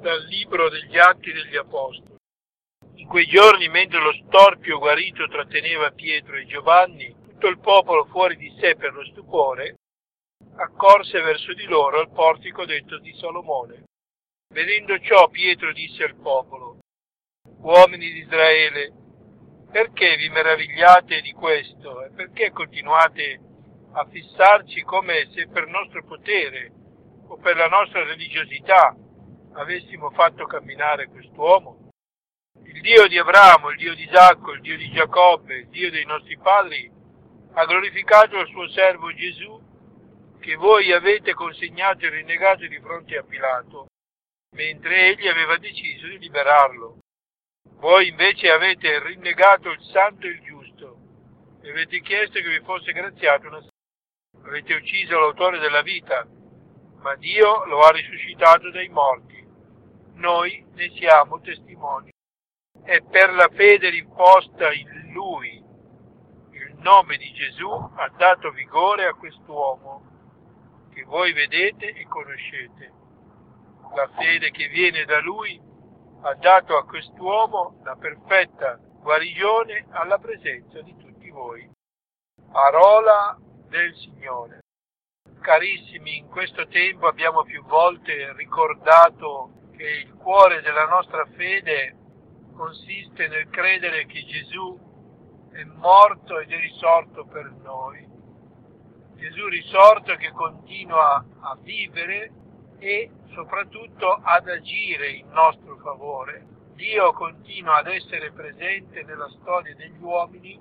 Dal libro degli Atti degli Apostoli. In quei giorni, mentre lo storpio guarito tratteneva Pietro e Giovanni, tutto il popolo fuori di sé per lo stupore, accorse verso di loro al portico detto di Salomone. Vedendo ciò, Pietro disse al popolo: «Uomini di Israele, perché vi meravigliate di questo e perché continuate a fissarci come se per nostro potere o per la nostra religiosità avessimo fatto camminare quest'uomo? Il Dio di Abramo, il Dio di Isacco, il Dio di Giacobbe, il Dio dei nostri padri ha glorificato il suo servo Gesù, che voi avete consegnato e rinnegato di fronte a Pilato, mentre egli aveva deciso di liberarlo. Voi invece avete rinnegato il santo e il giusto e avete chiesto che vi fosse graziato una salvezza. Avete ucciso l'autore della vita, ma Dio lo ha risuscitato dai morti. Noi ne siamo testimoni. E per la fede riposta in Lui, il nome di Gesù ha dato vigore a quest'uomo che voi vedete e conoscete. La fede che viene da Lui ha dato a quest'uomo la perfetta guarigione alla presenza di tutti voi. Parola del Signore. Carissimi, in questo tempo abbiamo più volte ricordato che il cuore della nostra fede consiste nel credere che Gesù è morto ed è risorto per noi. Gesù risorto che continua a vivere e soprattutto ad agire in nostro favore. Dio continua ad essere presente nella storia degli uomini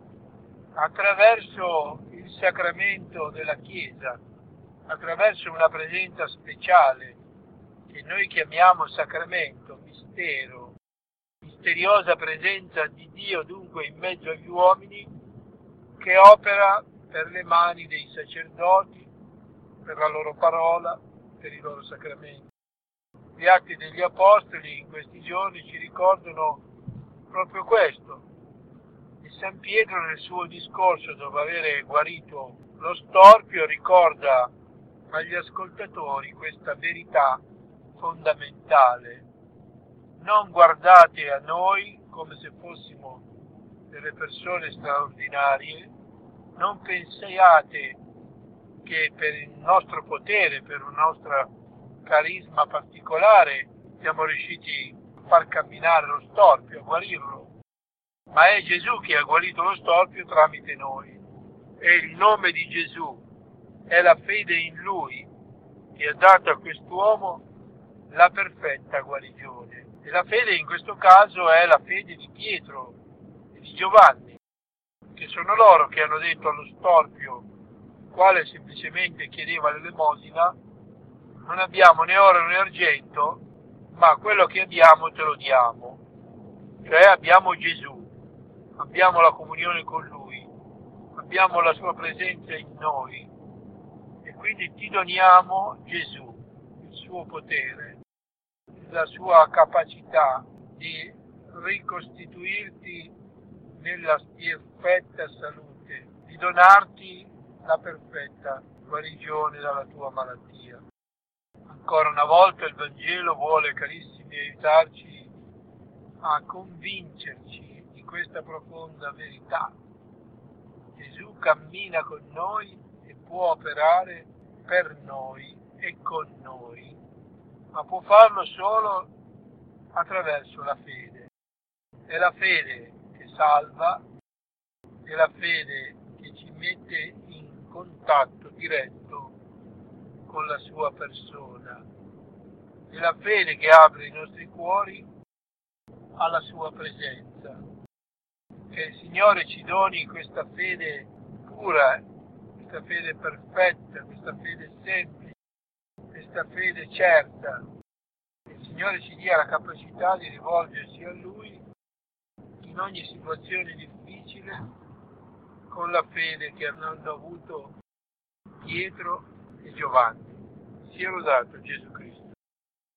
attraverso il sacramento della Chiesa, attraverso una presenza speciale che noi chiamiamo sacramento, mistero, misteriosa presenza di Dio dunque in mezzo agli uomini, che opera per le mani dei sacerdoti, per la loro parola, per i loro sacramenti. Gli Atti degli Apostoli in questi giorni ci ricordano proprio questo. E San Pietro nel suo discorso, dopo aver guarito lo storpio, ricorda agli ascoltatori questa verità fondamentale. Non guardate a noi come se fossimo delle persone straordinarie, non pensiate che per il nostro potere, per un nostro carisma particolare, siamo riusciti a far camminare lo storpio, a guarirlo, ma è Gesù che ha guarito lo storpio tramite noi. È il nome di Gesù, è la fede in Lui che ha dato a quest'uomo la perfetta guarigione. E la fede in questo caso è la fede di Pietro e di Giovanni, che sono loro che hanno detto allo storpio, quale semplicemente chiedeva l'elemosina: non abbiamo né oro né argento, ma quello che abbiamo te lo diamo. Cioè abbiamo Gesù, abbiamo la comunione con Lui, abbiamo la sua presenza in noi e quindi ti doniamo Gesù, il suo potere, la sua capacità di ricostituirti nella perfetta salute, di donarti la perfetta guarigione dalla tua malattia. Ancora una volta il Vangelo vuole, carissimi, aiutarci a convincerci di questa profonda verità. Gesù cammina con noi e può operare per noi e con noi, ma può farlo solo attraverso la fede. È la fede che salva, è la fede che ci mette in contatto diretto con la sua persona, è la fede che apre i nostri cuori alla sua presenza. Che il Signore ci doni questa fede pura, questa fede perfetta, questa fede semplice, questa fede certa. Che il Signore ci dia la capacità di rivolgersi a Lui in ogni situazione difficile con la fede che hanno avuto Pietro e Giovanni. Sia lodato Gesù Cristo.